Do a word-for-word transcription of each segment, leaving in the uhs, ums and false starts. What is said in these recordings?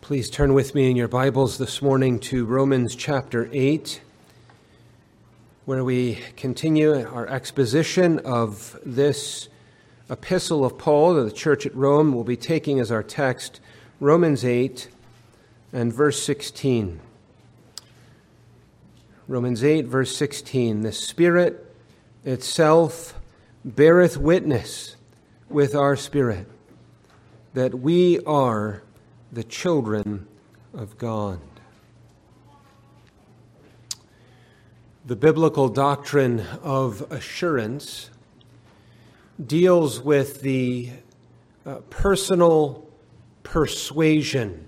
Please turn with me in your Bibles this morning to Romans chapter eight, where we continue our exposition of this epistle of Paul to the church at Rome. We'll be taking as our text Romans eight and verse sixteen. Romans eight, verse sixteen. The Spirit itself beareth witness with our spirit that we are the children of God. The biblical doctrine of assurance deals with the uh, personal persuasion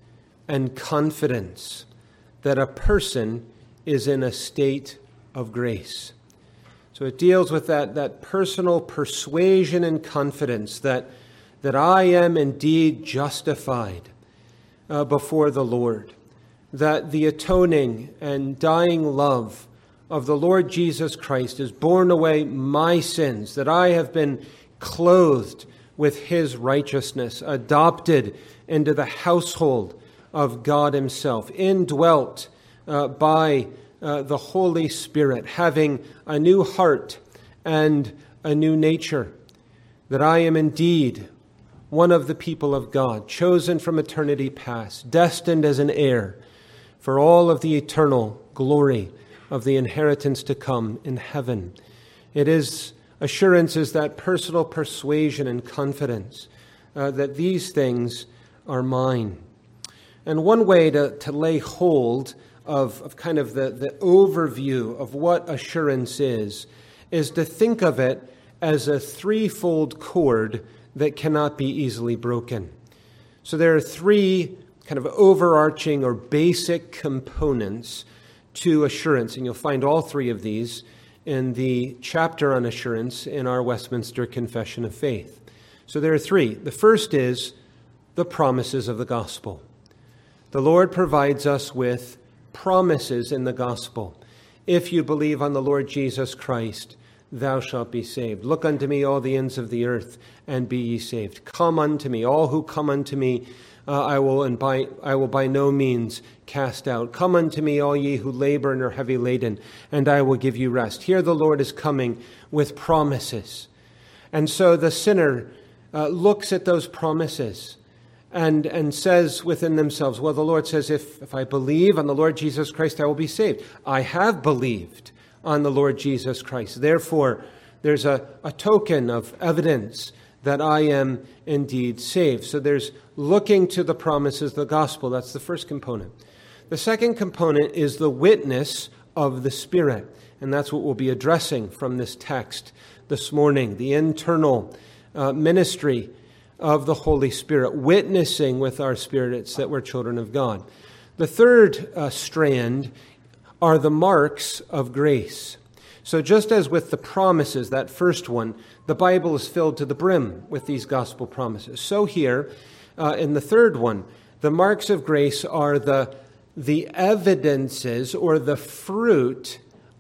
and confidence that a person is in a state of grace. So it deals with that, that personal persuasion and confidence that, that I am indeed justified Uh, before the Lord, that the atoning and dying love of the Lord Jesus Christ has borne away my sins, that I have been clothed with his righteousness, adopted into the household of God himself, indwelt uh, by uh, the Holy Spirit, having a new heart and a new nature, that I am indeed one of the people of God, chosen from eternity past, destined as an heir for all of the eternal glory of the inheritance to come in heaven. It is assurance, is that personal persuasion and confidence uh, that these things are mine. And one way to, to lay hold of, of kind of the, the overview of what assurance is, is to think of it as a threefold cord that cannot be easily broken. So there are three kind of overarching or basic components to assurance, and you'll find all three of these in the chapter on assurance in our Westminster Confession of Faith. So there are three. The first is the promises of the gospel. The Lord provides us with promises in the gospel. If you believe on the Lord Jesus Christ, thou shalt be saved. Look unto me, all the ends of the earth, and be ye saved. Come unto me, all who come unto me, uh, I will and by I will by no means cast out. Come unto me, all ye who labor and are heavy laden, and I will give you rest. Here the Lord is coming with promises. And so the sinner uh, looks at those promises and, and says within themselves, well, the Lord says, if, if I believe on the Lord Jesus Christ, I will be saved. I have believed on the Lord Jesus Christ. Therefore, there's a, a token of evidence that I am indeed saved. So there's looking to the promises of the gospel. That's the first component. The second component is the witness of the Spirit. And that's what we'll be addressing from this text this morning. The internal uh, ministry of the Holy Spirit, witnessing with our spirits that we're children of God. The third uh, strand are the marks of grace. So just as with the promises, that first one, the Bible is filled to the brim with these gospel promises. So here, uh, in the third one, the marks of grace are the, the evidences or the fruit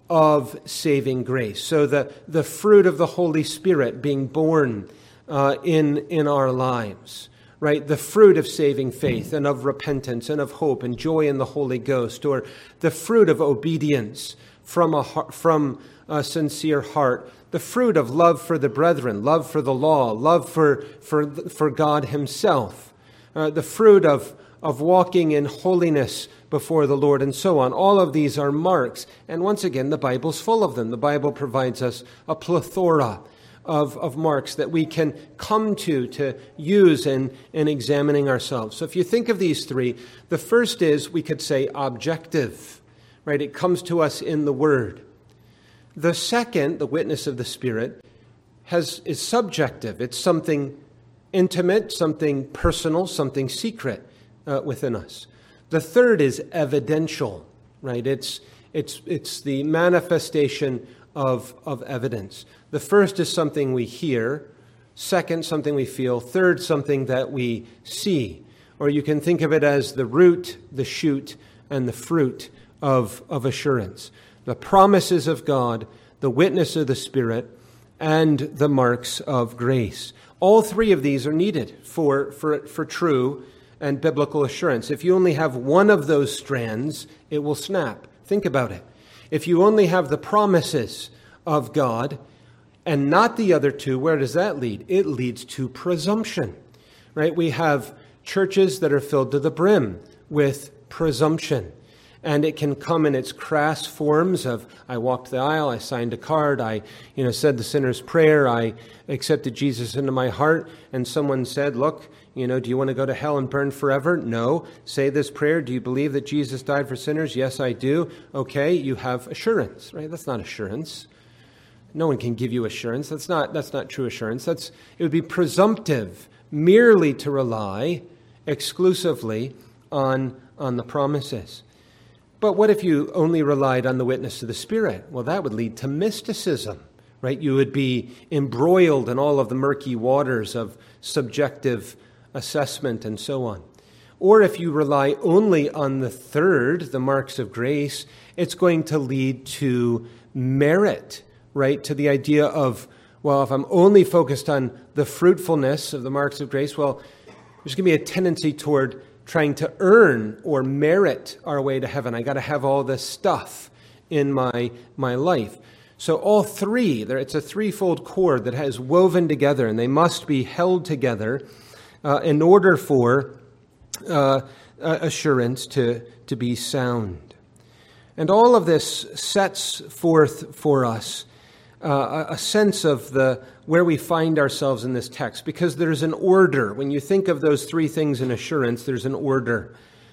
of saving grace. So the, the fruit of the Holy Spirit being born uh, in, in our lives. Right, the fruit of saving faith and of repentance and of hope and joy in the Holy Ghost, or the fruit of obedience from a from a sincere heart, the fruit of love for the brethren, love for the law, love for for for God Himself, uh, the fruit of of walking in holiness before the Lord, and so on. All of these are marks, and once again, the Bible's full of them. The Bible provides us a plethora Of, of marks that we can come to to use in, in examining ourselves. So if you think of these three, the first is, we could say, objective, right? It comes to us in the Word. The second, the witness of the Spirit, has is subjective. It's something intimate, something personal, something secret uh, within us. The third is evidential, right? It's it's it's the manifestation of of evidence. The first is something we hear. Second, something we feel. Third, something that we see. Or you can think of it as the root, the shoot, and the fruit of, of assurance. The promises of God, the witness of the Spirit, and the marks of grace. All three of these are needed for, for, for true and biblical assurance. If you only have one of those strands, it will snap. Think about it. If you only have the promises of God and not the other two, where does that lead? It leads to presumption, right? We have churches that are filled to the brim with presumption. And it can come in its crass forms of, I walked the aisle, I signed a card, I you know, said the sinner's prayer, I accepted Jesus into my heart, and someone said, look, you know, do you want to go to hell and burn forever? No. Say this prayer. Do you believe that Jesus died for sinners? Yes, I do. Okay, you have assurance, right? That's not assurance. No one can give you assurance. That's not, that's not true assurance. That's, it would be presumptive merely to rely exclusively on, on the promises. But what if you only relied on the witness of the Spirit? Well, that would lead to mysticism, right? You would be embroiled in all of the murky waters of subjective assessment and so on. Or if you rely only on the third, the marks of grace, it's going to lead to merit, right? To the idea of, well, if I'm only focused on the fruitfulness of the marks of grace, well, there's going to be a tendency toward trying to earn or merit our way to heaven. I got to have all this stuff in my my life. So all three, there it's a threefold cord that has woven together, and they must be held together uh, in order for uh, assurance to, to be sound. And all of this sets forth for us uh, a sense of the where we find ourselves in this text, because there's an order. When you think of those three things in assurance, there's an order.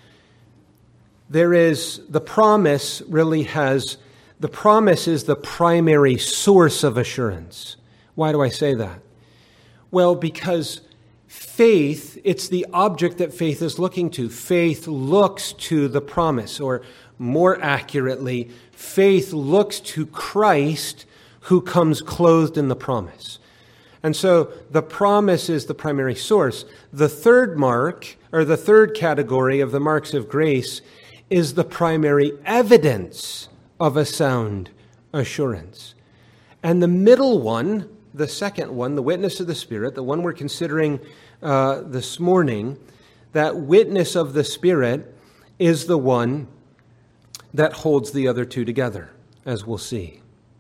There is, the promise really has, the promise is the primary source of assurance. Why do I say that? Well, because faith, it's the object that faith is looking to. Faith looks to the promise, or more accurately, faith looks to Christ who comes clothed in the promise. And so the promise is the primary source. The third mark, or the third category of the marks of grace, is the primary evidence of a sound assurance. And the middle one, the second one, the witness of the Spirit, the one we're considering uh, this morning, that witness of the Spirit is the one that holds the other two together, as we'll see.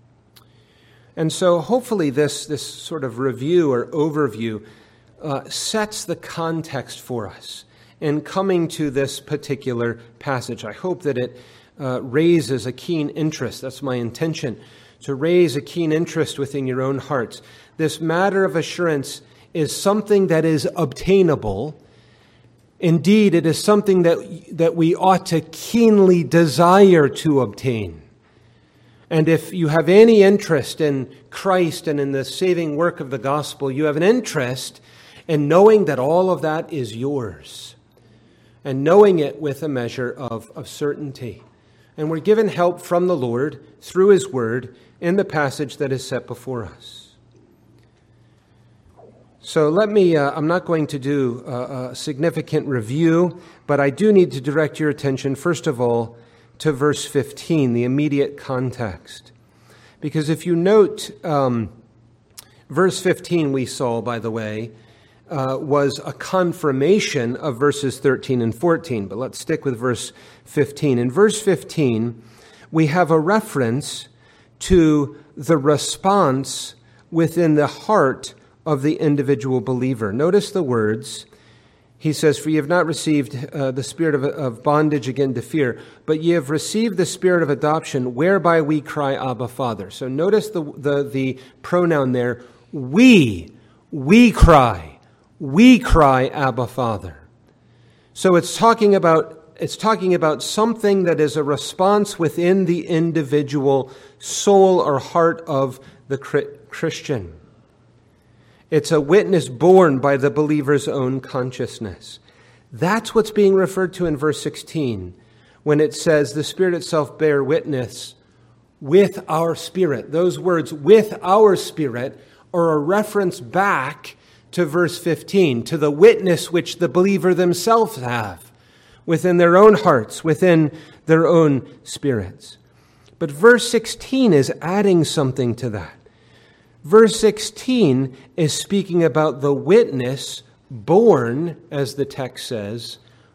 And so hopefully this, this sort of review or overview uh, sets the context for us in coming to this particular passage. I hope that it uh, raises a keen interest. That's my intention, to raise a keen interest within your own hearts. This matter of assurance is something that is obtainable. Indeed, it is something that, that we ought to keenly desire to obtain. And if you have any interest in Christ and in the saving work of the gospel, you have an interest in knowing that all of that is yours, and knowing it with a measure of, of certainty. And we're given help from the Lord through His Word in the passage that is set before us. So let me, uh, I'm not going to do a, a significant review, but I do need to direct your attention, first of all, to verse fifteen, the immediate context. Because if you note, um, verse fifteen we saw, by the way, uh, was a confirmation of verses thirteen and fourteen. But let's stick with verse fifteen. In verse fifteen, we have a reference to the response within the heart of the individual believer. Notice the words. He says, "For ye have not received uh, the spirit of, of bondage again to fear, but ye have received the spirit of adoption, whereby we cry, Abba, Father." So notice the, the, the pronoun there, we, we cry, we cry, Abba, Father. So it's talking about, it's talking about something that is a response within the individual soul or heart of the Christian. It's a witness borne by the believer's own consciousness. That's what's being referred to in verse sixteen, when it says, the Spirit itself bear witness with our spirit. Those words, with our spirit, are a reference back to verse fifteen, to the witness which the believer themselves have within their own hearts, within their own spirits. But verse sixteen is adding something to that. Verse sixteen is speaking about the witness born, as the text says,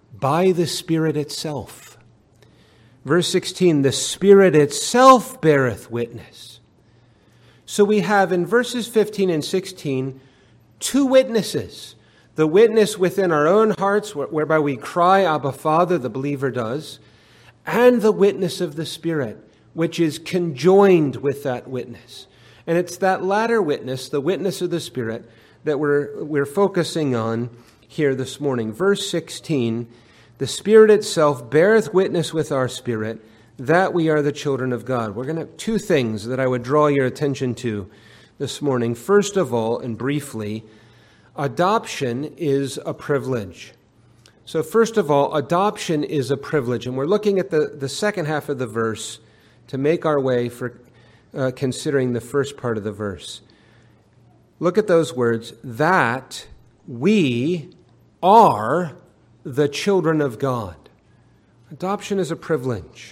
by the Spirit itself. Verse sixteen, the Spirit itself beareth witness. So we have in verses fifteen and sixteen two witnesses. The witness within our own hearts, whereby we cry, Abba, Father, the believer does, and the witness of the Spirit, which is conjoined with that witness. And it's that latter witness, the witness of the Spirit, that we're, we're focusing on here this morning. Verse sixteen, the Spirit itself beareth witness with our spirit that we are the children of God. We're going to have two things that I would draw your attention to this morning. First of all, and briefly, adoption is a privilege. So first of all, adoption is a privilege. And we're looking at the, the second half of the verse to make our way for uh, considering the first part of the verse. Look at those words, that we are the children of God. Adoption is a privilege.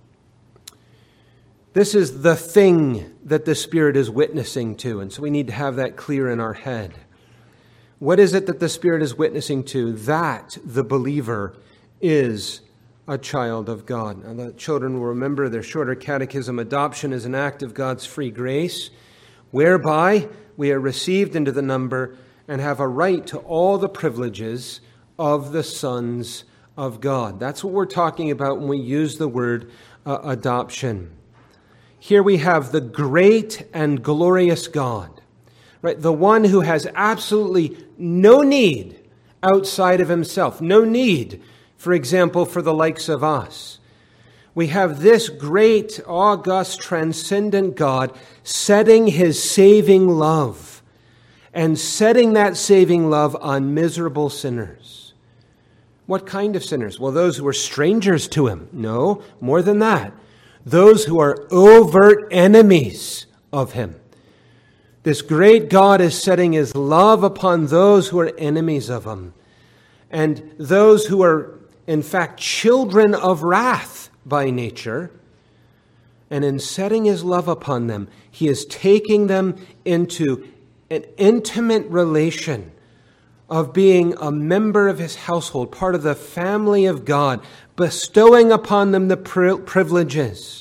This is the thing that the Spirit is witnessing to, and so we need to have that clear in our head. What is it that the Spirit is witnessing to? That the believer is a child of God. Now, the children will remember their shorter catechism. Adoption is an act of God's free grace, whereby we are received into the number and have a right to all the privileges of the sons of God. That's what we're talking about when we use the word uh, adoption. Here we have the great and glorious God, right? The one who has absolutely no need outside of himself, no need, for example, for the likes of us. We have this great, august, transcendent God setting his saving love and setting that saving love on miserable sinners. What kind of sinners? Well, those who are strangers to him. No, more than that. Those who are overt enemies of him. This great God is setting his love upon those who are enemies of him. And those who are, in fact, children of wrath by nature. And in setting his love upon them, he is taking them into an intimate relation of being a member of his household, part of the family of God, bestowing upon them the privileges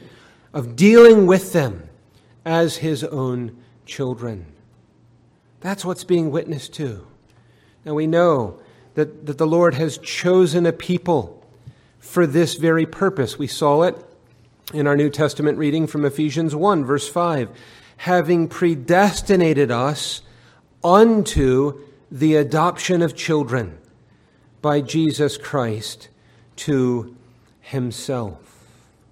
of dealing with them as his own children. That's what's being witnessed to. Now we know that, that the Lord has chosen a people for this very purpose. We saw it in our New Testament reading from Ephesians one, verse five. Having predestinated us unto the adoption of children by Jesus Christ to himself.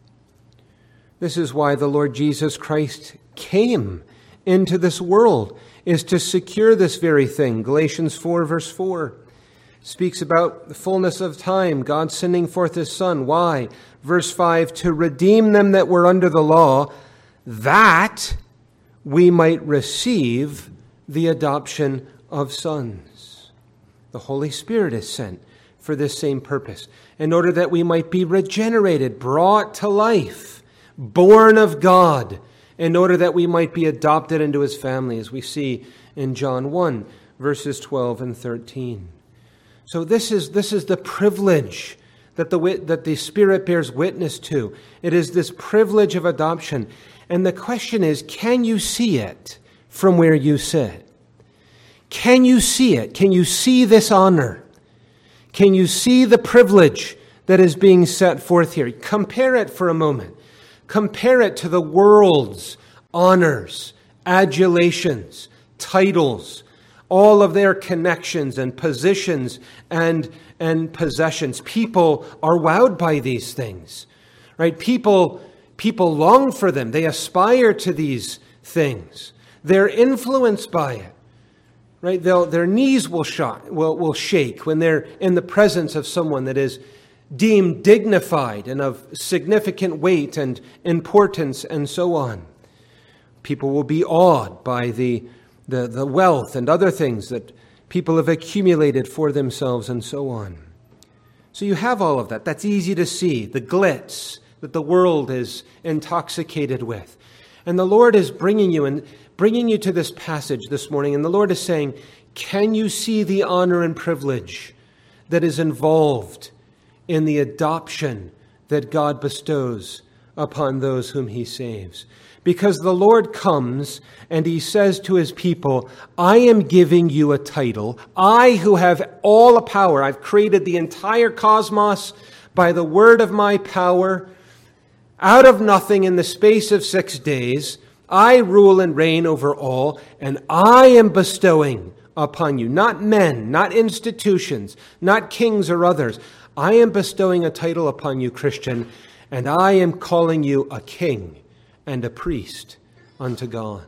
This is why the Lord Jesus Christ came into this world, is to secure this very thing. Galatians four, verse four speaks about the fullness of time, God sending forth his Son. Why? Verse five, to redeem them that were under the law, that we might receive the adoption of sons. The Holy Spirit is sent for this same purpose, in order that we might be regenerated, brought to life, born of God, in order that we might be adopted into his family, as we see in John one, verses twelve and thirteen. So this is, this is the privilege that the, that the Spirit bears witness to. It is this privilege of adoption. And the question is, can you see it from where you sit? Can you see it? Can you see this honor? Can you see the privilege that is being set forth here? Compare it for a moment. Compare it to the world's honors, adulations, titles, all of their connections and positions and, and possessions. People are wowed by these things, right? People, people long for them. They aspire to these things. They're influenced by it. Right, They'll, their knees will, shock, will, will shake when they're in the presence of someone that is deemed dignified and of significant weight and importance and so on. People will be awed by the, the, the wealth and other things that people have accumulated for themselves and so on. So you have all of that. That's easy to see, the glitz that the world is intoxicated with. And the Lord is bringing you and bringing you to this passage this morning, and the Lord is saying, can you see the honor and privilege that is involved in the adoption that God bestows upon those whom he saves. Because the Lord comes and he says to his people, I am giving you a title. I who have all the power. I've created the entire cosmos by the word of my power. Out of nothing in the space of six days, I rule and reign over all, and I am bestowing upon you, not men, not institutions, not kings or others. I am bestowing a title upon you, Christian, and I am calling you a king and a priest unto God.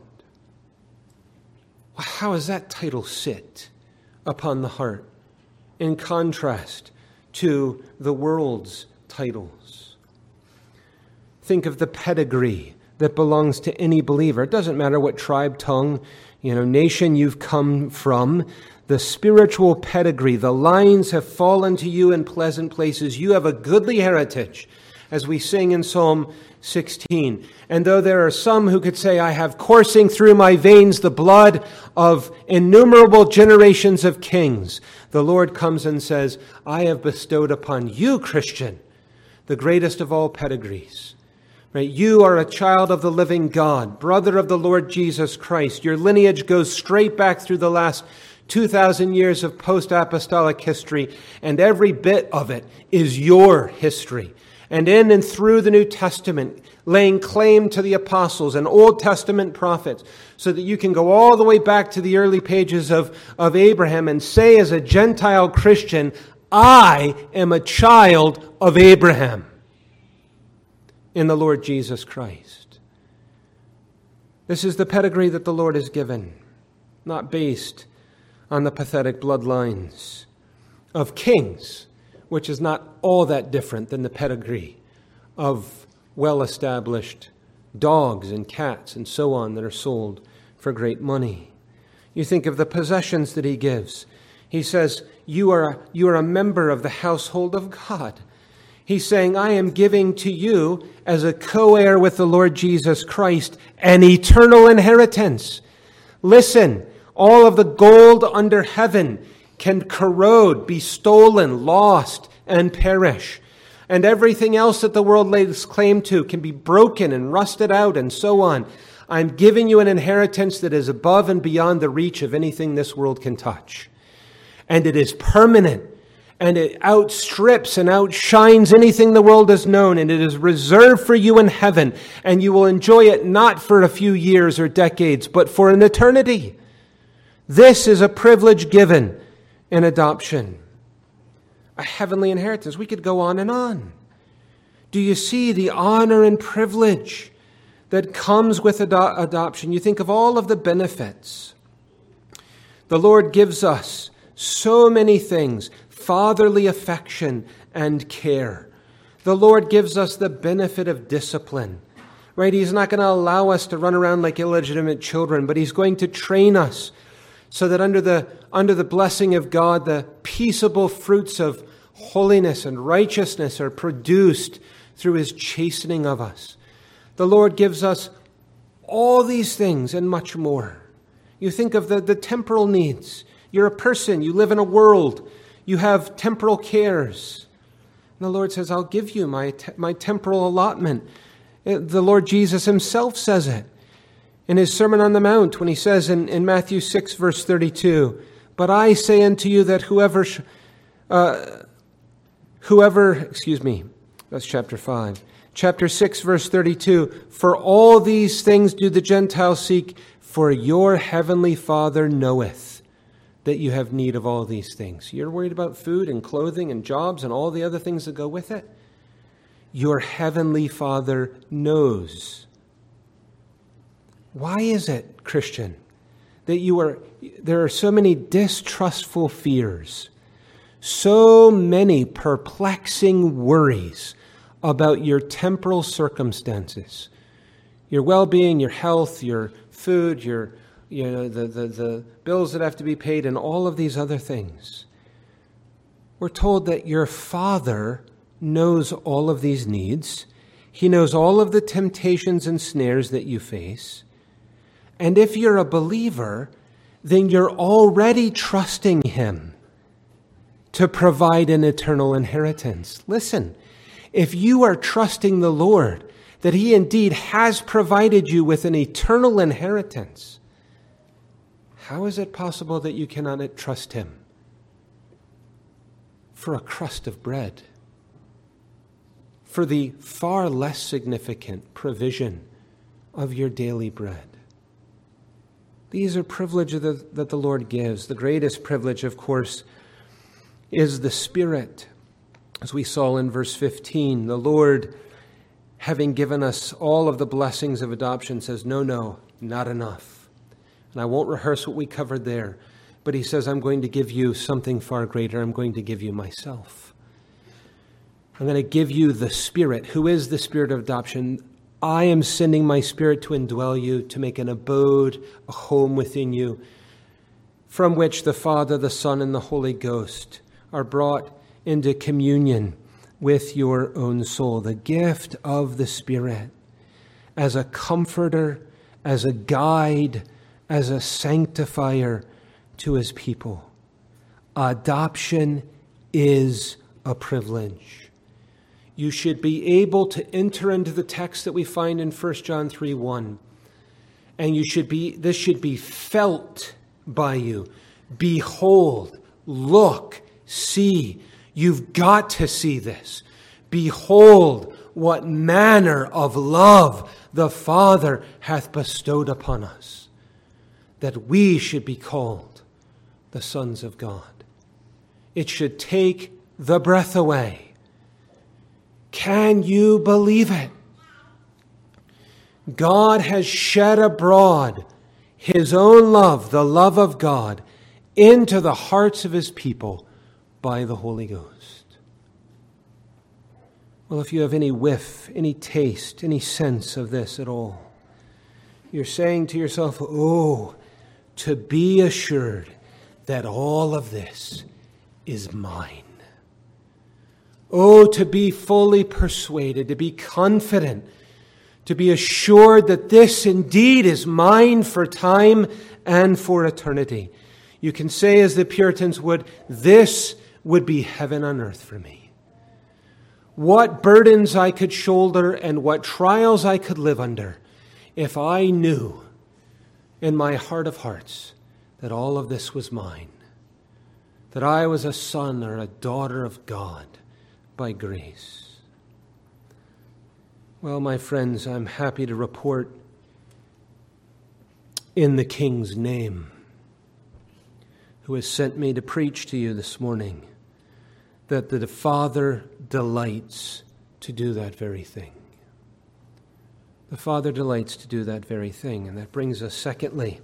How does that title sit upon the heart in contrast to the world's titles? Think of the pedigree that belongs to any believer. It doesn't matter what tribe, tongue, you know, nation you've come from. The spiritual pedigree, the lines have fallen to you in pleasant places. You have a goodly heritage, as we sing in Psalm sixteen. And though there are some who could say, I have coursing through my veins the blood of innumerable generations of kings, the Lord comes and says, I have bestowed upon you, Christian, the greatest of all pedigrees. Right? You are a child of the living God, brother of the Lord Jesus Christ. Your lineage goes straight back through the last two thousand years of post-apostolic history, and every bit of it is your history. And in and through the New Testament, laying claim to the apostles and Old Testament prophets, so that you can go all the way back to the early pages of, of Abraham and say as a Gentile Christian, I am a child of Abraham in the Lord Jesus Christ. This is the pedigree that the Lord has given, not based on the pathetic bloodlines of kings, which is not all that different than the pedigree of well-established dogs and cats and so on that are sold for great money. You think of the possessions that he gives. He says, you are, you are a member of the household of God. He's saying, I am giving to you, as a co-heir with the Lord Jesus Christ, an eternal inheritance. Listen, all of the gold under heaven can corrode, be stolen, lost, and perish. And everything else that the world lays claim to can be broken and rusted out and so on. I'm giving you an inheritance that is above and beyond the reach of anything this world can touch. And it is permanent. And it outstrips and outshines anything the world has known. And it is reserved for you in heaven. And you will enjoy it not for a few years or decades, but for an eternity. This is a privilege given in adoption. A heavenly inheritance. We could go on and on. Do you see the honor and privilege that comes with ado- adoption? You think of all of the benefits. The Lord gives us so many things. Fatherly affection and care. The Lord gives us the benefit of discipline. Right? He's not going to allow us to run around like illegitimate children, but he's going to train us so that under the, under the blessing of God, the peaceable fruits of holiness and righteousness are produced through his chastening of us. The Lord gives us all these things and much more. You think of the, the temporal needs. You're a person. You live in a world. You have temporal cares. And the Lord says, I'll give you my, te- my temporal allotment. The Lord Jesus himself says it in his Sermon on the Mount when he says in, in Matthew six, verse thirty-two, but I say unto you that whoever, sh- uh, whoever, excuse me, that's chapter five. Chapter six, verse thirty-two, for all these things do the Gentiles seek, for your heavenly Father knoweth that you have need of all these things. You're worried about food and clothing and jobs and all the other things that go with it? Your heavenly Father knows. Why is it, Christian, that you are, there are so many distrustful fears, so many perplexing worries about your temporal circumstances, your well-being, your health, your food, your You know, the, the, the bills that have to be paid and all of these other things. We're told that your Father knows all of these needs. He knows all of the temptations and snares that you face. And if you're a believer, then you're already trusting him to provide an eternal inheritance. Listen, if you are trusting the Lord, that he indeed has provided you with an eternal inheritance, how is it possible that you cannot trust him for a crust of bread, for the far less significant provision of your daily bread? These are privileges that the Lord gives. The greatest privilege, of course, is the Spirit. As we saw in verse fifteen, the Lord, having given us all of the blessings of adoption, says, no, no, not enough. And I won't rehearse what we covered there, but he says, I'm going to give you something far greater. I'm going to give you myself. I'm going to give you the Spirit. Who is the Spirit of adoption? I am sending my Spirit to indwell you, to make an abode, a home within you, from which the Father, the Son, and the Holy Ghost are brought into communion with your own soul. The gift of the Spirit as a comforter, as a guide, as a sanctifier to his people. Adoption is a privilege. You should be able to enter into the text that we find in First John three one. And you should be, this should be felt by you. Behold, look, see. You've got to see this. Behold, what manner of love the Father hath bestowed upon us, that we should be called the sons of God. It should take the breath away. Can you believe it? God has shed abroad his own love, the love of God, into the hearts of his people by the Holy Ghost. Well, if you have any whiff, any taste, any sense of this at all, you're saying to yourself, oh, to be assured that all of this is mine. Oh, to be fully persuaded, to be confident, to be assured that this indeed is mine for time and for eternity. You can say, as the Puritans would, this would be heaven on earth for me. What burdens I could shoulder and what trials I could live under if I knew in my heart of hearts that all of this was mine, that I was a son or a daughter of God by grace. Well, my friends, I'm happy to report in the King's name, who has sent me to preach to you this morning, that the Father delights to do that very thing. The Father delights to do that very thing. And that brings us, secondly,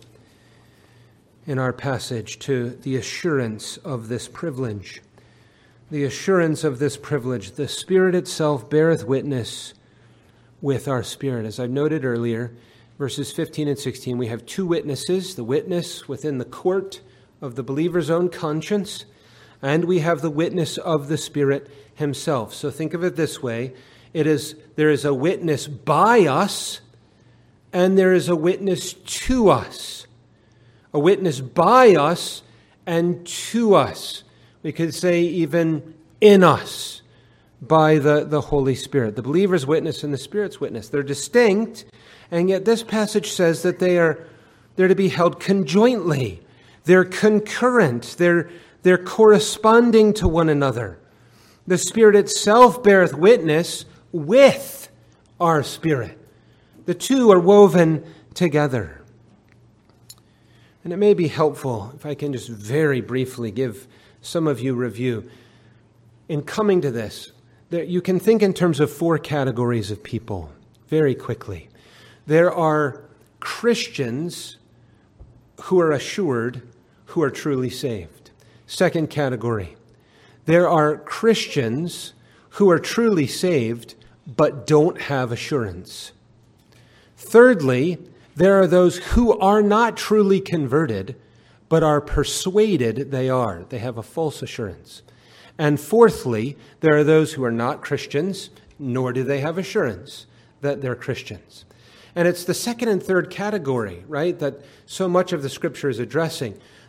in our passage to the assurance of this privilege. The assurance of this privilege. The Spirit itself beareth witness with our spirit. As I've noted earlier, verses fifteen and sixteen, we have two witnesses, the witness within the court of the believer's own conscience, and we have the witness of the Spirit himself. So think of it this way. It is, there is a witness by us, and there is a witness to us. A witness by us and to us. We could say even in us by the, the Holy Spirit. The believer's witness and the Spirit's witness. They're distinct, and yet this passage says that they are they're to be held conjointly. They're concurrent. They're, they're corresponding to one another. The Spirit itself beareth witness with our spirit. The two are woven together. And it may be helpful if I can just very briefly give some of you review. In coming to this, there, you can think in terms of four categories of people very quickly. There are Christians who are assured, who are truly saved. Second category, there are Christians who are truly saved but don't have assurance. Thirdly, there are those who are not truly converted but are persuaded they are. They have a false assurance. And fourthly, there are those who are not Christians, nor do they have assurance that they're Christians. And it's the second and third category, right, that so much of the Scripture is addressing.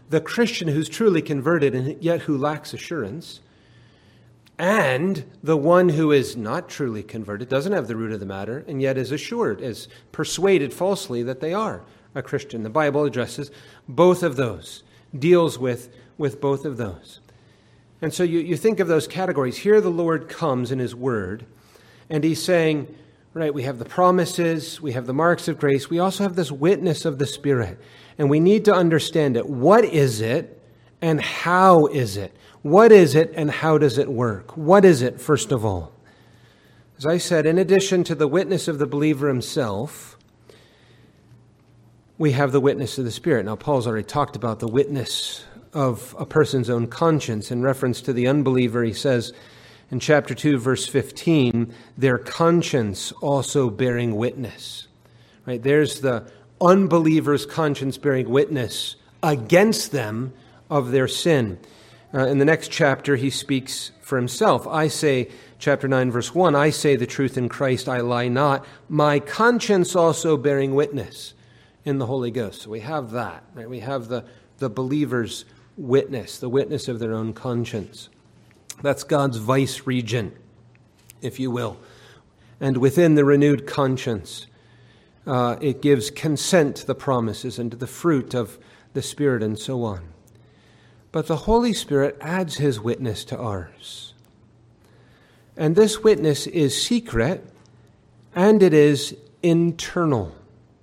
the Christian who's truly converted and yet who lacks assurance, and the one who is not truly converted, doesn't have the root of the matter, and yet is assured, is persuaded falsely that they are a Christian. The Bible addresses both of those, deals with, with both of those. And so you, you think of those categories. Here the Lord comes in his word, and he's saying, right, we have the promises, we have the marks of grace, we also have this witness of the Spirit, and we need to understand it. What is it, and how is it? What is it and how does it work? What is it, first of all? As I said, in addition to the witness of the believer himself, we have the witness of the Spirit. Now, Paul's already talked about the witness of a person's own conscience. In reference to the unbeliever, he says in chapter two, verse fifteen, their conscience also bearing witness. Right? There's the unbeliever's conscience bearing witness against them of their sin. Uh, in the next chapter, he speaks for himself. I say, chapter nine, verse one, I say the truth in Christ, I lie not. My conscience also bearing witness in the Holy Ghost. So we have that, right? We have the, the believer's witness, the witness of their own conscience. That's God's vice regent, if you will. And within the renewed conscience, uh, it gives consent to the promises and to the fruit of the Spirit and so on. But the Holy Spirit adds his witness to ours. And this witness is secret, and it is internal.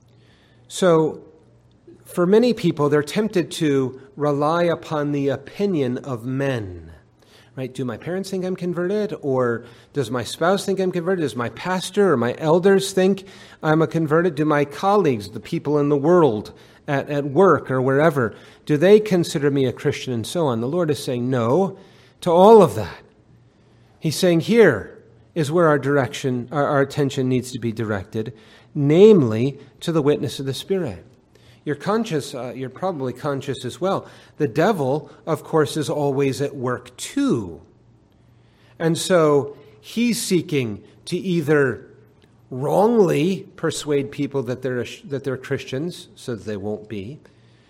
So, for many people, they're tempted to rely upon the opinion of men. Right? Do my parents think I'm converted? Or does my spouse think I'm converted? Does my pastor or my elders think I'm a converted? Do my colleagues, the people in the world, At, at work or wherever, do they consider me a Christian and so on? The Lord is saying no to all of that. He's saying here is where our direction, our, our attention needs to be directed, namely to the witness of the Spirit. You're conscious, uh, you're probably conscious as well. The devil, of course, is always at work too. And so he's seeking to either wrongly persuade people that they're that they're Christians so that they won't be,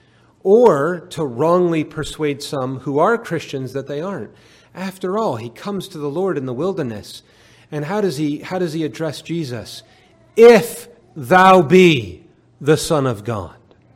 or to wrongly persuade some who are Christians that they aren't. After all, he comes to the Lord in the wilderness, and how does he how does he address Jesus? If thou be the Son of God.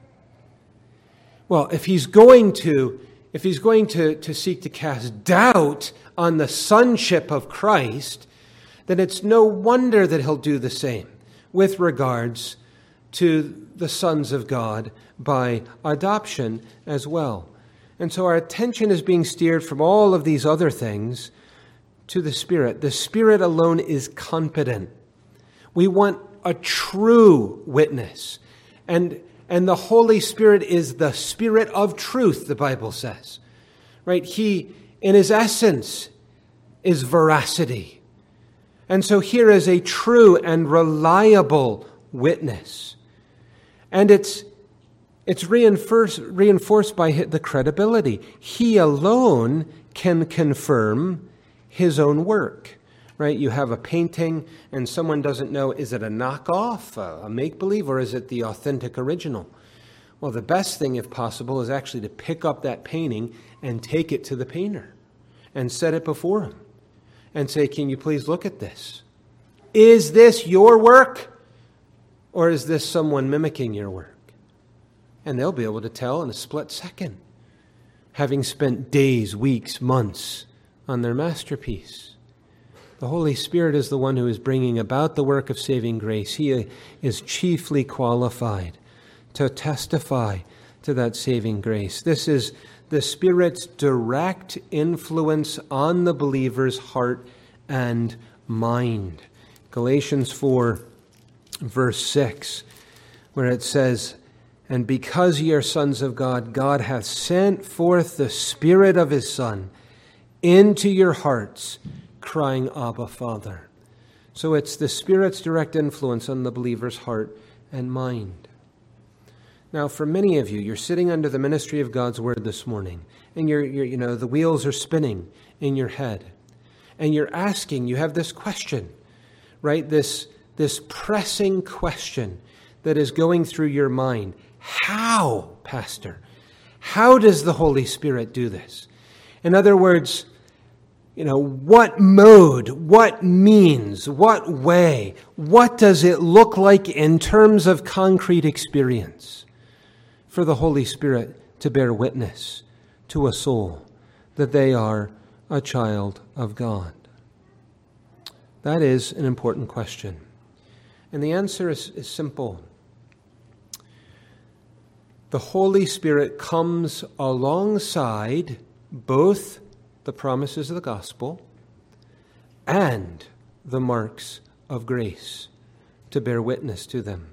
Well, if he's going to if he's going to, to seek to cast doubt on the sonship of Christ, then it's no wonder that he'll do the same with regards to the sons of God by adoption as well. And so our attention is being steered from all of these other things to the Spirit. The Spirit alone is competent. We want a true witness. And, and the Holy Spirit is the Spirit of truth, the Bible says. Right? He, in his essence, is veracity. And so here is a true and reliable witness. And it's it's reinforced, reinforced by the credibility. He alone can confirm his own work. Right? You have a painting and someone doesn't know, is it a knockoff, a make-believe, or is it the authentic original? Well, the best thing, if possible, is actually to pick up that painting and take it to the painter and set it before him. And say, can you please look at this? Is this your work? Or is this someone mimicking your work? And they'll be able to tell in a split second, having spent days, weeks, months on their masterpiece. The Holy Spirit is the one who is bringing about the work of saving grace. He is chiefly qualified to testify to that saving grace. This is the Spirit's direct influence on the believer's heart and mind. Galatians four, verse six, where it says, and because ye are sons of God, God hath sent forth the Spirit of his Son into your hearts, crying, Abba, Father. So it's the Spirit's direct influence on the believer's heart and mind. Now, for many of you, you're sitting under the ministry of God's Word this morning, and you're, you're, you know, the wheels are spinning in your head, and you're asking, you have this question, right? This, this pressing question that is going through your mind. How, Pastor? How does the Holy Spirit do this? In other words, you know, what mode, what means, what way, what does it look like in terms of concrete experience for the Holy Spirit to bear witness to a soul that they are a child of God? That is an important question. And the answer is, is simple. The Holy Spirit comes alongside both the promises of the gospel and the marks of grace to bear witness to them.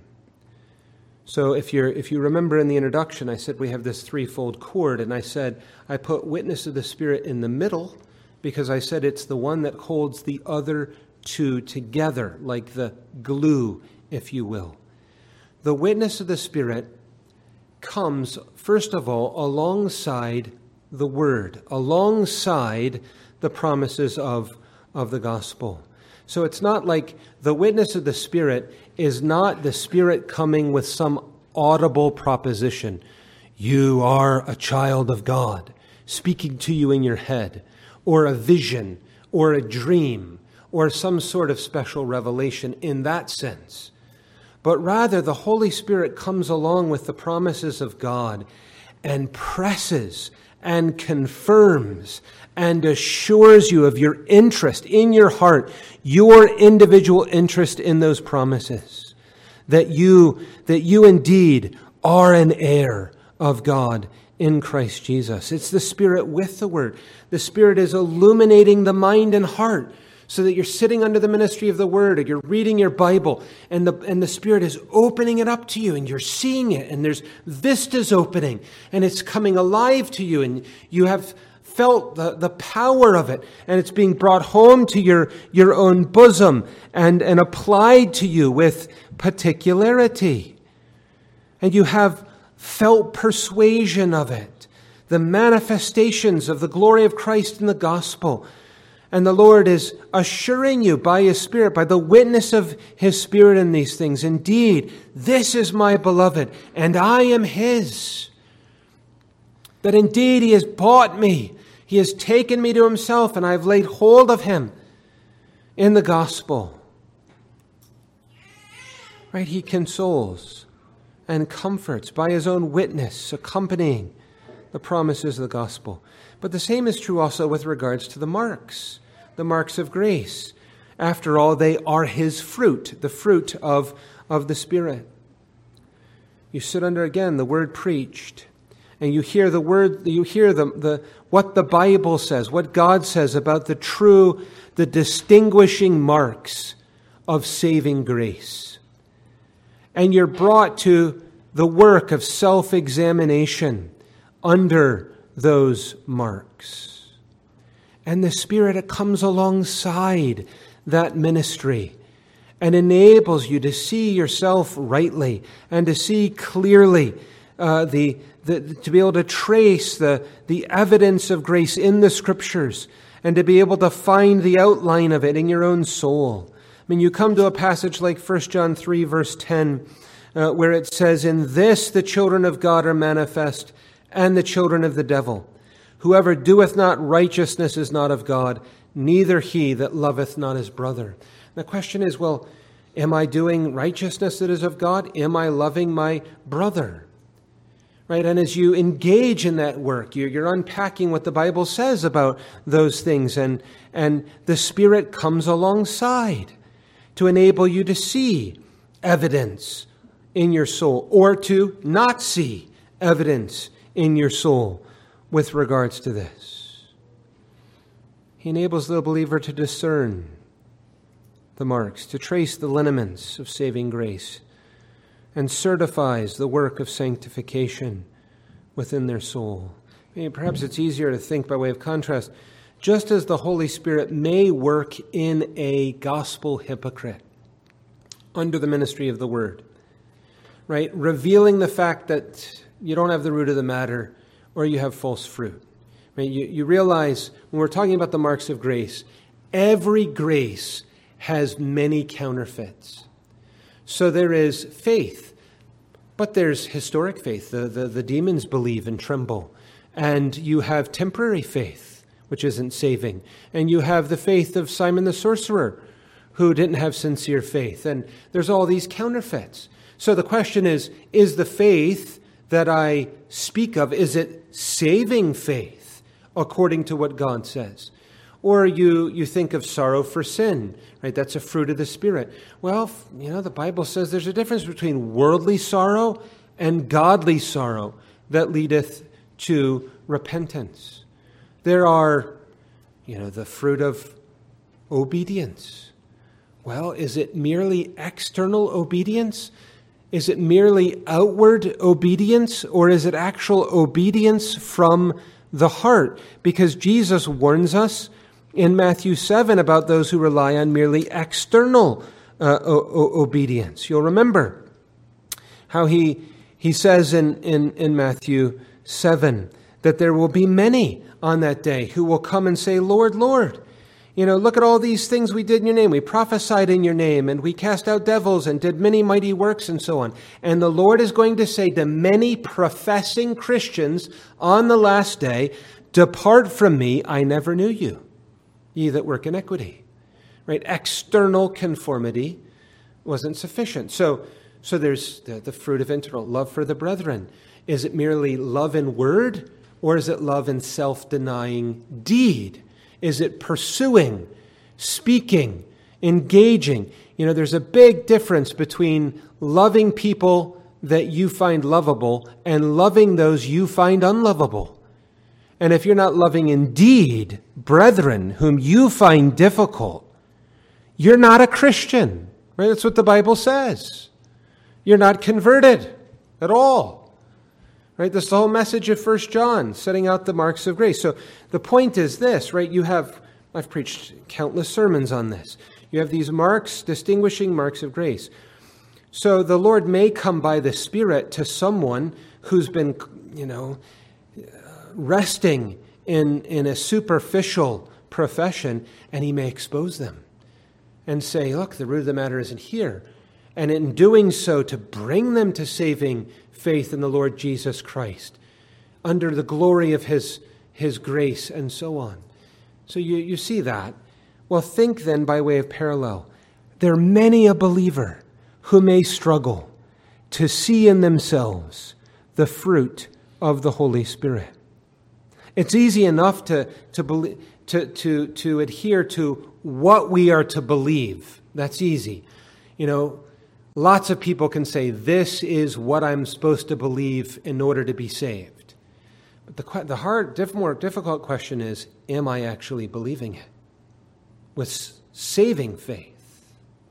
So if you're if you remember in the introduction, I said we have this threefold cord, and I said I put witness of the Spirit in the middle because I said it's the one that holds the other two together, like the glue, if you will. The witness of the Spirit comes, first of all, alongside the Word, alongside the promises of, of the gospel. So it's not like the witness of the Spirit is not the Spirit coming with some audible proposition. You are a child of God, speaking to you in your head, or a vision, or a dream, or some sort of special revelation in that sense. But rather, the Holy Spirit comes along with the promises of God and presses and confirms and assures you of your interest in your heart, your individual interest in those promises, that you, that you indeed are an heir of God in Christ Jesus. It's the Spirit with the Word. The Spirit is illuminating the mind and heart so that you're sitting under the ministry of the Word, or you're reading your Bible, and the, and the Spirit is opening it up to you, and you're seeing it, and there's vistas opening, and it's coming alive to you, and you have felt the, the power of it, and it's being brought home to your, your own bosom and, and applied to you with particularity. And you have felt persuasion of it, the manifestations of the glory of Christ in the gospel. And the Lord is assuring you by His Spirit, by the witness of His Spirit in these things, indeed, this is my beloved, and I am His. That indeed He has bought me. He has taken me to Himself, and I've laid hold of Him in the gospel. Right? He consoles and comforts by His own witness, accompanying the promises of the gospel. But the same is true also with regards to the marks, the marks of grace. After all, they are His fruit, the fruit of, of the Spirit. You sit under, again, the word preached, and you hear the word, you hear the, the what the Bible says, what God says about the true, the distinguishing marks of saving grace. And you're brought to the work of self-examination under those marks. And the Spirit comes alongside that ministry and enables you to see yourself rightly and to see clearly, uh, the, the to be able to trace the, the evidence of grace in the Scriptures and to be able to find the outline of it in your own soul. I mean, you come to a passage like First John three, verse ten, uh, where it says, "In this the children of God are manifest, and the children of the devil. Whoever doeth not righteousness is not of God, neither he that loveth not his brother." The question is, well, am I doing righteousness that is of God? Am I loving my brother? Right? And as you engage in that work, you're, you're unpacking what the Bible says about those things, and, and the Spirit comes alongside to enable you to see evidence in your soul, or to not see evidence in your soul with regards to this. He enables the believer to discern the marks, to trace the lineaments of saving grace, and certifies the work of sanctification within their soul. I mean, perhaps it's easier to think by way of contrast, just as the Holy Spirit may work in a gospel hypocrite under the ministry of the Word, right? Revealing the fact that you don't have the root of the matter, or you have false fruit. Right? You, you realize when we're talking about the marks of grace, every grace has many counterfeits. So there is faith, But there's historic faith. The, the, the demons believe and tremble. And you have temporary faith, which isn't saving. And you have the faith of Simon the sorcerer, who didn't have sincere faith. And there's all these counterfeits. So the question is, is the faith that I speak of, is it saving faith according to what God says? Or you, you think of sorrow for sin, right? That's a fruit of the Spirit. Well, you know, the Bible says there's a difference between worldly sorrow and godly sorrow that leadeth to repentance. There are, you know, the fruit of obedience. Well, is it merely external obedience? Is it merely outward obedience, or is it actual obedience from the heart? Because Jesus warns us in Matthew seven about those who rely on merely external uh, o- o- obedience. You'll remember how he he says in, in, in Matthew seven that there will be many on that day who will come and say, Lord, Lord, you know, look at all these things we did in your name. We prophesied in your name, and we cast out devils and did many mighty works and so on. And the Lord is going to say to many professing Christians on the last day, depart from me, I never knew you, ye that work iniquity. Right? External conformity wasn't sufficient. So, so there's the, the fruit of internal love for the brethren. Is it merely love in word, or is it love in self-denying deed? Is it pursuing, speaking, engaging? You know, there's a big difference between loving people that you find lovable and loving those you find unlovable. And if you're not loving indeed brethren whom you find difficult, you're not a Christian. Right? That's what the Bible says. You're not converted at all. Right? That's the whole message of First John, setting out the marks of grace. So the point is this, right? You have, I've preached countless sermons on this. You have these marks, distinguishing marks of grace. So the Lord may come by the Spirit to someone who's been, you know, resting in, in a superficial profession, and he may expose them and say, look, the root of the matter isn't here. And in doing so, to bring them to saving faith in the Lord Jesus Christ, under the glory of his, his grace, and so on. So you, you see that. Well, think then by way of parallel. There are many a believer who may struggle to see in themselves the fruit of the Holy Spirit. It's easy enough to, to, believe, to, to, to adhere to what we are to believe. That's easy. You know, lots of people can say, this is what I'm supposed to believe in order to be saved. But the, the hard, diff, more difficult question is, am I actually believing it? With saving faith.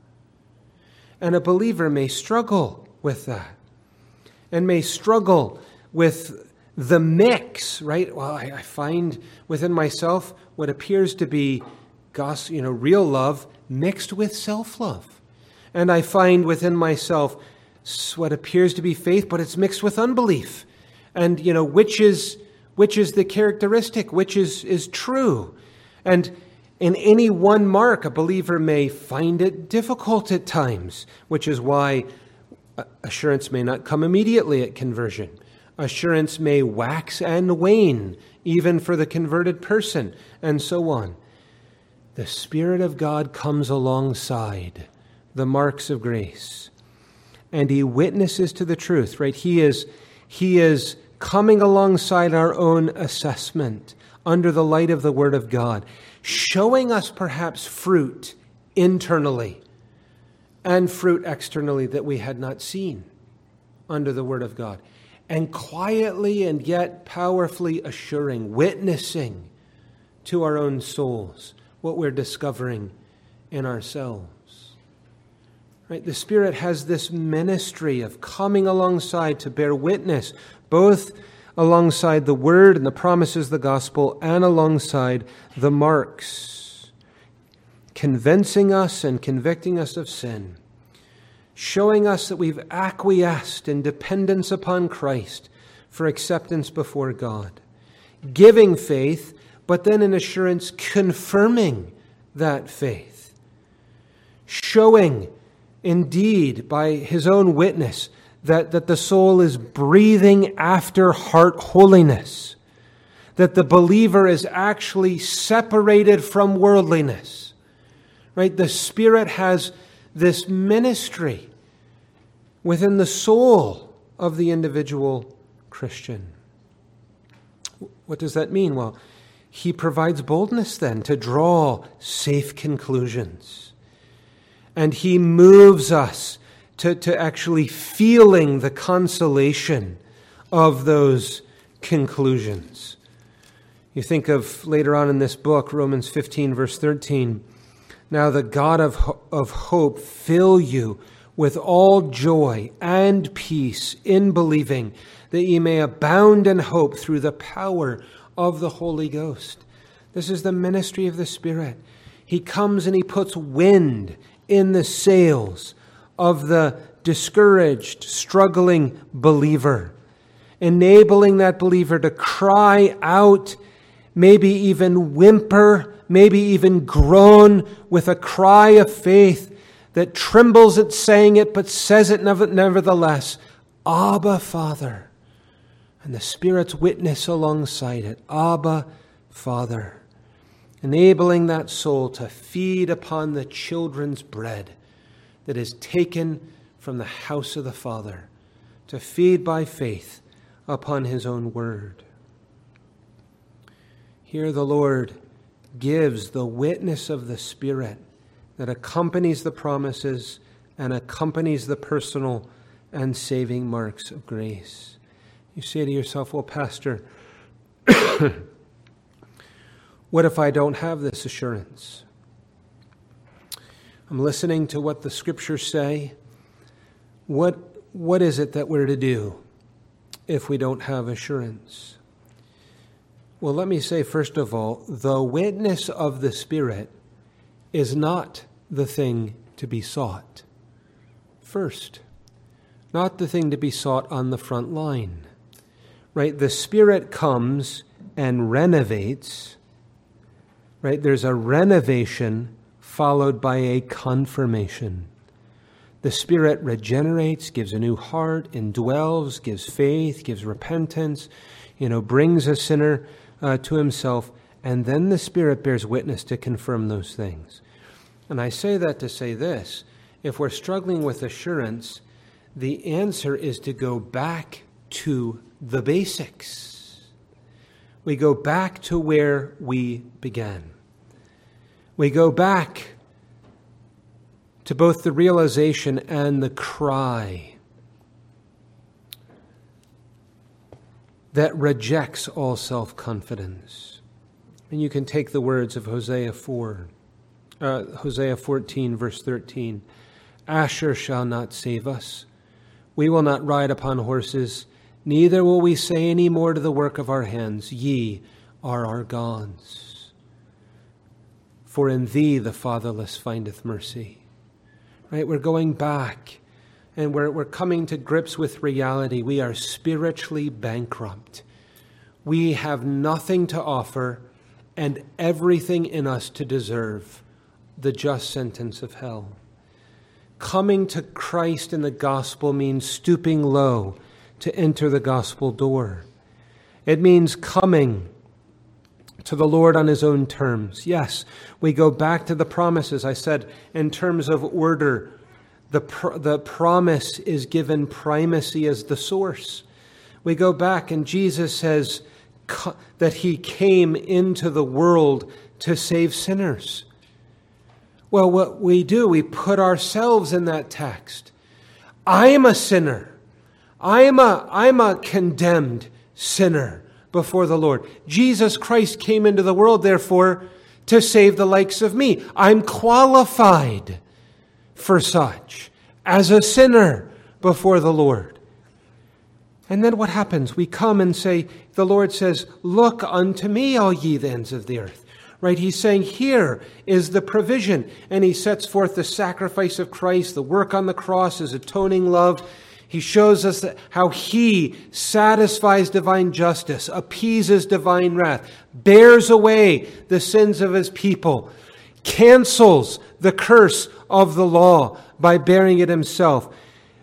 And a believer may struggle with that. And may struggle with the mix, right? Well, I, I find within myself what appears to be gospel, you know, real love mixed with self-love. And I find within myself what appears to be faith, but it's mixed with unbelief. And, you know, which is which is the characteristic, which is, is true. And in any one mark, a believer may find it difficult at times, which is why assurance may not come immediately at conversion. Assurance may wax and wane, even for the converted person, and so on. The Spirit of God comes alongside the marks of grace, and he witnesses to the truth, right? He is, he is coming alongside our own assessment under the light of the Word of God, showing us perhaps fruit internally and fruit externally that we had not seen under the Word of God, and quietly and yet powerfully assuring, witnessing to our own souls what we're discovering in ourselves. Right? The Spirit has this ministry of coming alongside to bear witness, both alongside the Word and the promises of the gospel and alongside the marks, convincing us and convicting us of sin, showing us that we've acquiesced in dependence upon Christ for acceptance before God, giving faith, but then in assurance confirming that faith, showing indeed by his own witness that, that the soul is breathing after heart holiness, that the believer is actually separated from worldliness, right? The Spirit has this ministry within the soul of the individual Christian. What does that mean? Well, He provides boldness then to draw safe conclusions. And He moves us to, to actually feeling the consolation of those conclusions. You think of later on in this book, Romans fifteen, verse thirteen, now the God of, of hope fill you with all joy and peace in believing, that ye may abound in hope through the power of the Holy Ghost. This is the ministry of the Spirit. He comes and He puts wind in the sails of the discouraged, struggling believer, enabling that believer to cry out, maybe even whimper, maybe even groan with a cry of faith that trembles at saying it, but says it nevertheless, Abba, Father. And the Spirit's witness alongside it, Abba, Father. Enabling that soul to feed upon the children's bread that is taken from the house of the Father, to feed by faith upon His own word. Here the Lord gives the witness of the Spirit that accompanies the promises and accompanies the personal and saving marks of grace. You say to yourself, well, Pastor, what if I don't have this assurance? I'm listening to what the Scriptures say. What, what is it that we're to do if we don't have assurance? Well, let me say, first of all, the witness of the Spirit is not the thing to be sought. First, not the thing to be sought on the front line. Right? The Spirit comes and renovates. Right? There's a renovation followed by a confirmation. The Spirit regenerates, gives a new heart, indwells, gives faith, gives repentance, you know, brings a sinner uh, to Himself, and then the Spirit bears witness to confirm those things. And I say that to say this: if we're struggling with assurance, the answer is to go back to the basics. We go back to where we began. We go back to both the realization and the cry that rejects all self-confidence. And you can take the words of Hosea four, uh, Hosea fourteen, verse thirteen. Asher shall not save us. We will not ride upon horses, neither will we say any more to the work of our hands, ye are our gods. For in thee the fatherless findeth mercy. Right? We're going back and we're, we're coming to grips with reality. We are spiritually bankrupt. We have nothing to offer and everything in us to deserve the just sentence of hell. Coming to Christ in the gospel means stooping low to enter the gospel door. It means coming to the Lord on His own terms. Yes, we go back to the promises. I said in terms of order, the, pr- the promise is given primacy as the source. We go back and Jesus says co- that He came into the world to save sinners. Well, what we do, we put ourselves in that text. I am a sinner. I am a, I'm a condemned sinner before the Lord. Jesus Christ came into the world, therefore, to save the likes of me. I'm qualified for such as a sinner before the Lord. And then what happens? We come and say, the Lord says, look unto me, all ye the ends of the earth. Right? He's saying here is the provision. And He sets forth the sacrifice of Christ, the work on the cross, His atoning love. He shows us that how He satisfies divine justice, appeases divine wrath, bears away the sins of His people, cancels the curse of the law by bearing it Himself,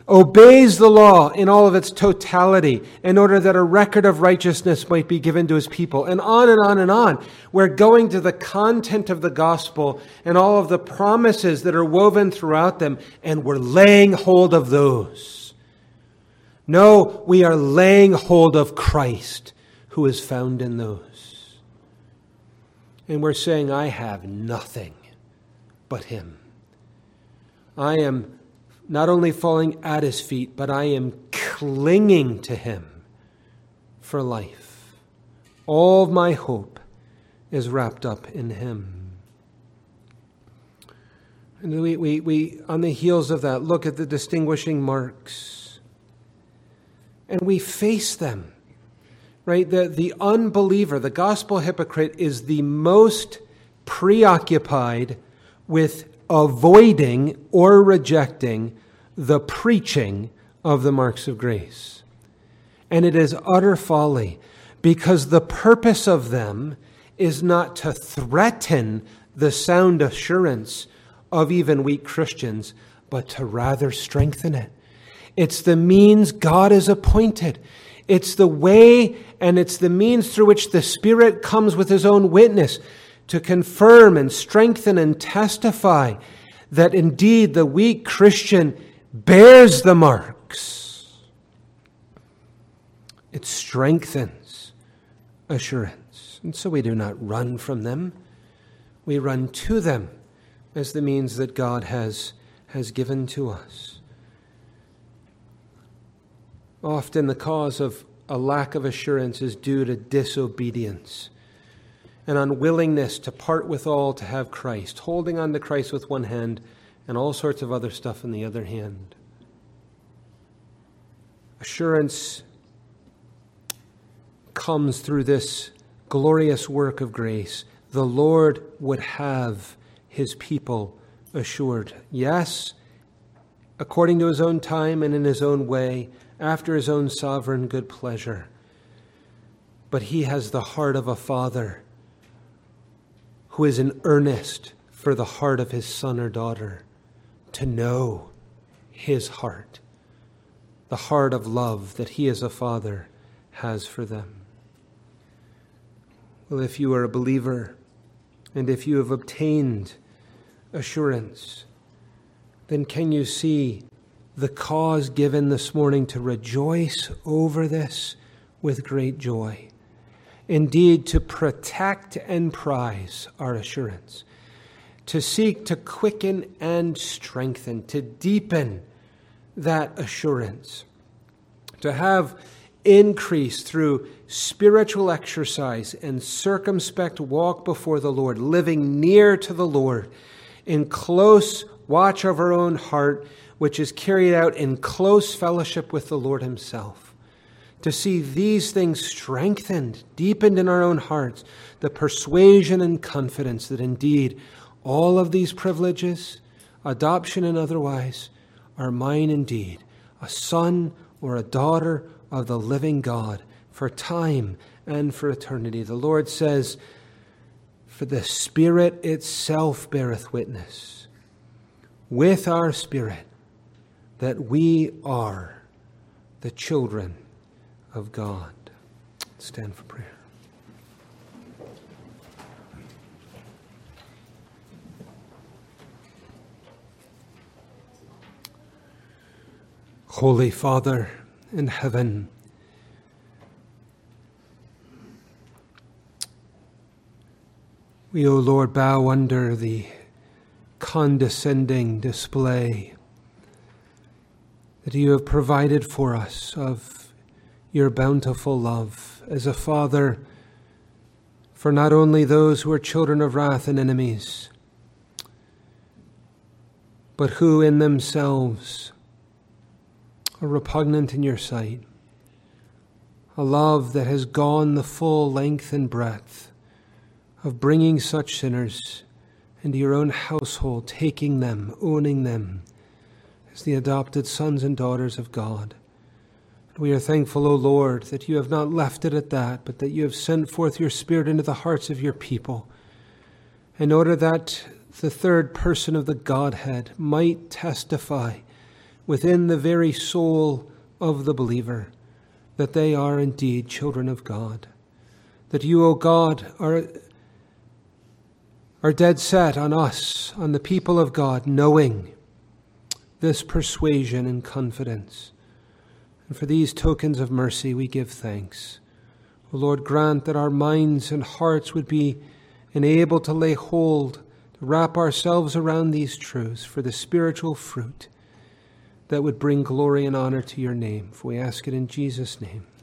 obeys the law in all of its totality in order that a record of righteousness might be given to his people. And on and on and on. We're going to the content of the gospel and all of the promises that are woven throughout them, and we're laying hold of those. No, we are laying hold of Christ, who is found in those. And we're saying, I have nothing but him. I am not only falling at his feet, but I am clinging to him for life. All of my hope is wrapped up in him. And we, we, we, on the heels of that, look at the distinguishing marks. And we face them, right? The, the unbeliever, the gospel hypocrite, is the most preoccupied with avoiding or rejecting the preaching of the marks of grace. And it is utter folly, because the purpose of them is not to threaten the sound assurance of even weak Christians, but to rather strengthen it. It's the means God has appointed. It's the way and it's the means through which the Spirit comes with his own witness to confirm and strengthen and testify that indeed the weak Christian bears the marks. It strengthens assurance. And so we do not run from them. We run to them as the means that God has, has given to us. Often the cause of a lack of assurance is due to disobedience, an unwillingness to part with all to have Christ, holding on to Christ with one hand and all sorts of other stuff in the other hand. Assurance comes through this glorious work of grace. The Lord would have his people assured. Yes, according to his own time and in his own way, after his own sovereign good pleasure. But he has the heart of a father who is in earnest for the heart of his son or daughter, to know his heart, the heart of love that he as a father has for them. Well, if you are a believer, and if you have obtained assurance, then can you see the cause given this morning to rejoice over this with great joy? Indeed, to protect and prize our assurance, to seek to quicken and strengthen, to deepen that assurance, to have increase through spiritual exercise and circumspect walk before the Lord, living near to the Lord, in close watch of our own heart, which is carried out in close fellowship with the Lord himself. To see these things strengthened, deepened in our own hearts, the persuasion and confidence that indeed all of these privileges, adoption and otherwise, are mine indeed, a son or a daughter of the living God, for time and for eternity. The Lord says, for the Spirit itself beareth witness with our spirit that we are the children of God. Stand for prayer. Holy Father in heaven, we, O Lord, bow under the condescending display that you have provided for us of your bountiful love as a father for not only those who are children of wrath and enemies, but who in themselves are repugnant in your sight. A love that has gone the full length and breadth of bringing such sinners into your own household, taking them, owning them as the adopted sons and daughters of God. And we are thankful, O Lord, that you have not left it at that, but that you have sent forth your Spirit into the hearts of your people in order that the third person of the Godhead might testify within the very soul of the believer that they are indeed children of God. That you, O God, are, are dead set on us, on the people of God, knowing this persuasion and confidence. And for these tokens of mercy we give thanks. O Lord, grant that our minds and hearts would be enabled to lay hold, to wrap ourselves around these truths for the spiritual fruit that would bring glory and honor to your name. For we ask it in Jesus' name.